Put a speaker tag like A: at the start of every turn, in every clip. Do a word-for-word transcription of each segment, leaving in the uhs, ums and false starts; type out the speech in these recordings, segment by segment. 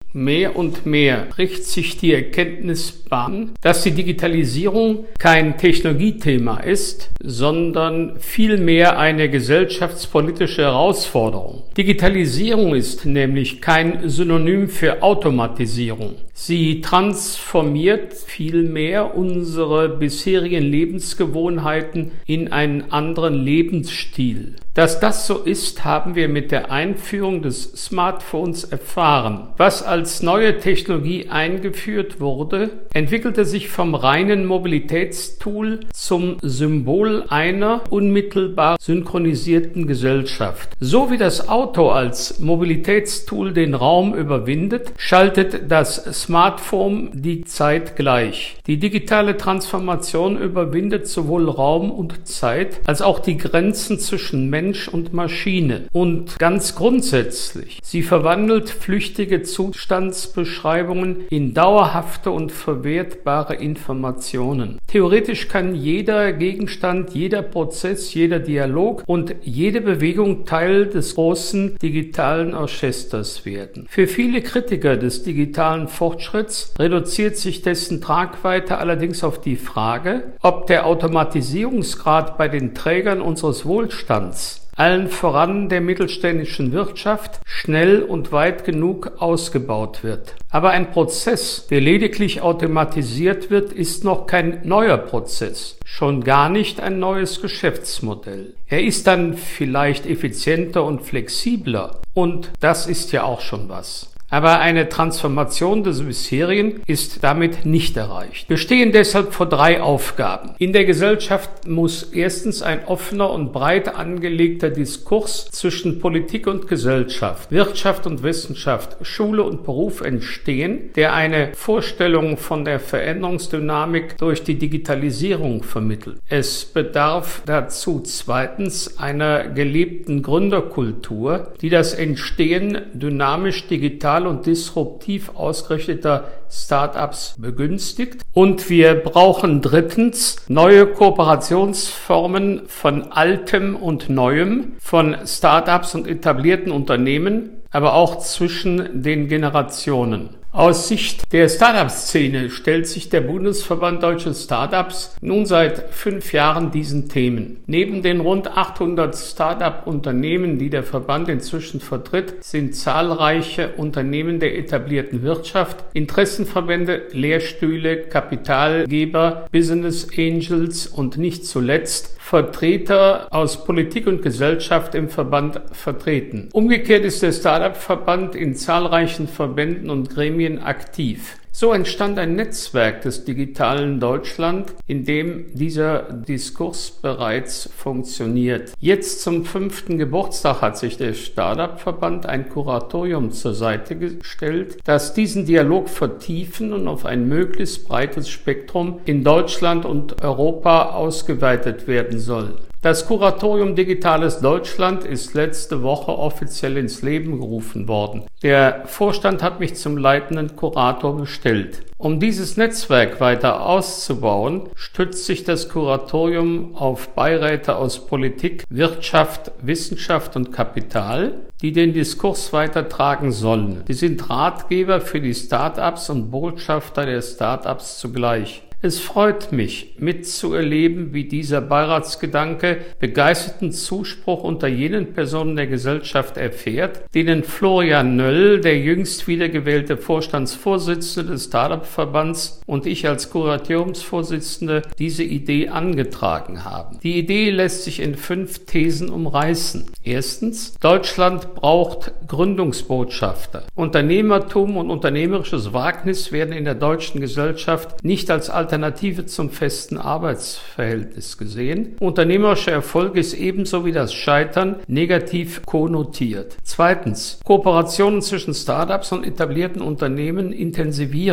A: Mehr und mehr bricht sich die Erkenntnis Bahn, dass die Digitalisierung kein Technologiethema ist, sondern vielmehr eine gesellschaftspolitische Herausforderung. Digitalisierung ist nämlich kein Synonym für Automatisierung. Sie transformiert vielmehr unsere bisherigen Lebensgewohnheiten in einen anderen Lebensstil. Dass das so ist, haben wir mit der Einführung des Smartphones erfahren. Was als neue Technologie eingeführt wurde, entwickelte sich vom reinen Mobilitätstool zum Symbol einer unmittelbar synchronisierten Gesellschaft. So wie das Auto als Mobilitätstool den Raum überwindet, schaltet das Smartphone die Zeit gleich. Die digitale Transformation überwindet sowohl Raum und Zeit als auch die Grenzen zwischen Mensch und Maschine. Und ganz grundsätzlich, sie verwandelt flüchtige Zustandsbeschreibungen in dauerhafte und verwertbare Informationen. Theoretisch kann jeder Gegenstand, jeder Prozess, jeder Dialog und jede Bewegung Teil des großen digitalen Orchesters werden. Für viele Kritiker des digitalen Fortschritts reduziert sich dessen Tragweite allerdings auf die Frage, ob der Automatisierungsgrad bei den Trägern unseres Wohlstands, allen voran der mittelständischen Wirtschaft, schnell und weit genug ausgebaut wird. Aber ein Prozess, der lediglich automatisiert wird, ist noch kein neuer Prozess, schon gar nicht ein neues Geschäftsmodell. Er ist dann vielleicht effizienter und flexibler, und das ist ja auch schon was. Aber eine Transformation des bisherigen ist damit nicht erreicht. Wir stehen deshalb vor drei Aufgaben. In der Gesellschaft muss erstens ein offener und breit angelegter Diskurs zwischen Politik und Gesellschaft, Wirtschaft und Wissenschaft, Schule und Beruf entstehen, der eine Vorstellung von der Veränderungsdynamik durch die Digitalisierung vermittelt. Es bedarf dazu zweitens einer gelebten Gründerkultur, die das Entstehen dynamisch digital und disruptiv ausgerichteter Start-ups begünstigt. Und wir brauchen drittens neue Kooperationsformen von Altem und Neuem, von Start-ups und etablierten Unternehmen, aber auch zwischen den Generationen. Aus Sicht der Start-up-Szene stellt sich der Bundesverband Deutsche Start-ups nun seit fünf Jahren diesen Themen. Neben den rund achthundert Start-up-Unternehmen, die der Verband inzwischen vertritt, sind zahlreiche Unternehmen der etablierten Wirtschaft, Interessenverbände, Lehrstühle, Kapitalgeber, Business Angels und nicht zuletzt Vertreter aus Politik und Gesellschaft im Verband vertreten. Umgekehrt ist der Start-up-Verband in zahlreichen Verbänden und Gremien aktiv. So entstand ein Netzwerk des digitalen Deutschland, in dem dieser Diskurs bereits funktioniert. Jetzt zum fünften Geburtstag hat sich der Start-up-Verband ein Kuratorium zur Seite gestellt, das diesen Dialog vertiefen und auf ein möglichst breites Spektrum in Deutschland und Europa ausgeweitet werden soll. Das Kuratorium Digitales Deutschland ist letzte Woche offiziell ins Leben gerufen worden. Der Vorstand hat mich zum leitenden Kurator bestellt. Um dieses Netzwerk weiter auszubauen, stützt sich das Kuratorium auf Beiräte aus Politik, Wirtschaft, Wissenschaft und Kapital, die den Diskurs weitertragen sollen. Sie sind Ratgeber für die Start-ups und Botschafter der Start-ups zugleich. Es freut mich, mitzuerleben, wie dieser Beiratsgedanke begeisterten Zuspruch unter jenen Personen der Gesellschaft erfährt, denen Florian Nöll, der jüngst wiedergewählte Vorstandsvorsitzende des Start-up-Verbands, und ich als Kuratoriumsvorsitzende diese Idee angetragen haben. Die Idee lässt sich in fünf Thesen umreißen. Erstens, Deutschland braucht Gründungsbotschafter. Unternehmertum und unternehmerisches Wagnis werden in der deutschen Gesellschaft nicht als Alternative zum festen Arbeitsverhältnis gesehen. Unternehmerischer Erfolg ist ebenso wie das Scheitern negativ konnotiert. Zweitens, Kooperationen zwischen Startups und etablierten Unternehmen intensivieren.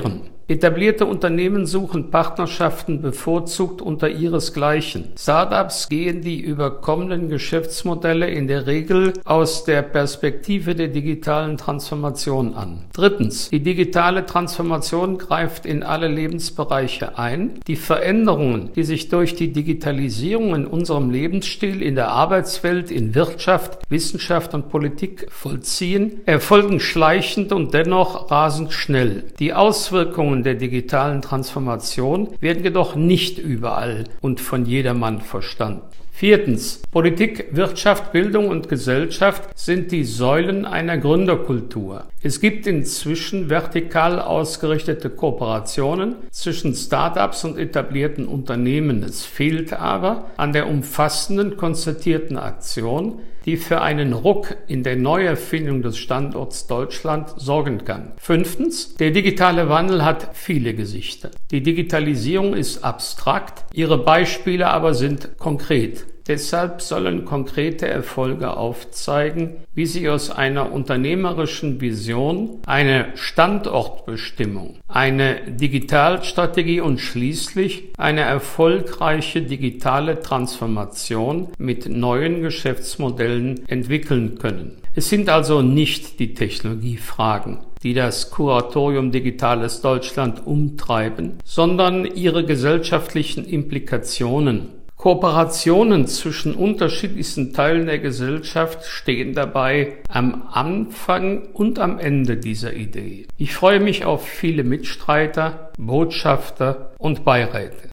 A: Etablierte Unternehmen suchen Partnerschaften bevorzugt unter ihresgleichen. Startups gehen die überkommenen Geschäftsmodelle in der Regel aus der Perspektive der digitalen Transformation an. Drittens. Die digitale Transformation greift in alle Lebensbereiche ein. Die Veränderungen, die sich durch die Digitalisierung in unserem Lebensstil, in der Arbeitswelt, in Wirtschaft, Wissenschaft und Politik vollziehen, erfolgen schleichend und dennoch rasend schnell. Die Auswirkungen der digitalen Transformation werden jedoch nicht überall und von jedermann verstanden. Viertens. Politik, Wirtschaft, Bildung und Gesellschaft sind die Säulen einer Gründerkultur. Es gibt inzwischen vertikal ausgerichtete Kooperationen zwischen Start-ups und etablierten Unternehmen. Es fehlt aber an der umfassenden, konzertierten Aktion, die für einen Ruck in der Neuerfindung des Standorts Deutschland sorgen kann. Fünftens. Der digitale Wandel hat viele Gesichter. Die Digitalisierung ist abstrakt, ihre Beispiele aber sind konkret. Deshalb sollen konkrete Erfolge aufzeigen, wie sich aus einer unternehmerischen Vision eine Standortbestimmung, eine Digitalstrategie und schließlich eine erfolgreiche digitale Transformation mit neuen Geschäftsmodellen entwickeln können. Es sind also nicht die Technologiefragen, die das Kuratorium Digitales Deutschland umtreiben, sondern ihre gesellschaftlichen Implikationen. Kooperationen zwischen unterschiedlichsten Teilen der Gesellschaft stehen dabei am Anfang und am Ende dieser Idee. Ich freue mich auf viele Mitstreiter, Botschafter und Beiräte.